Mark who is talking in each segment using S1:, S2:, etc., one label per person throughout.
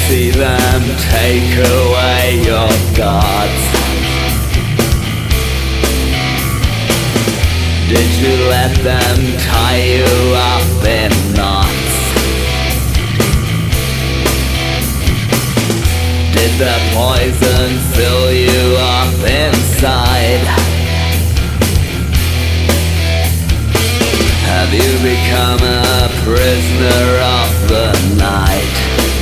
S1: see them take away your gods? Did you let them tie you up in knots? Did the poison fill you up inside? Have you become a prisoner of the night?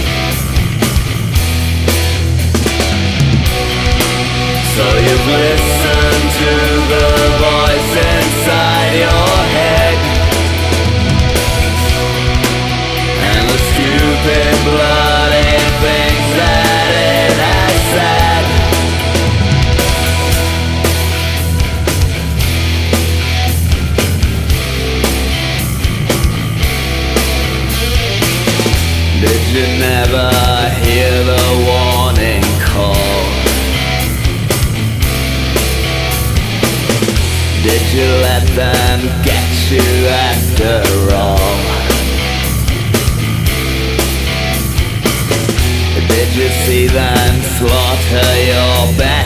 S1: So you've listened to the voice inside your head, and the stupid bloody things that it has said. Did you never hear the warning call? Did you let them get you after all? Did you see them slaughter your band?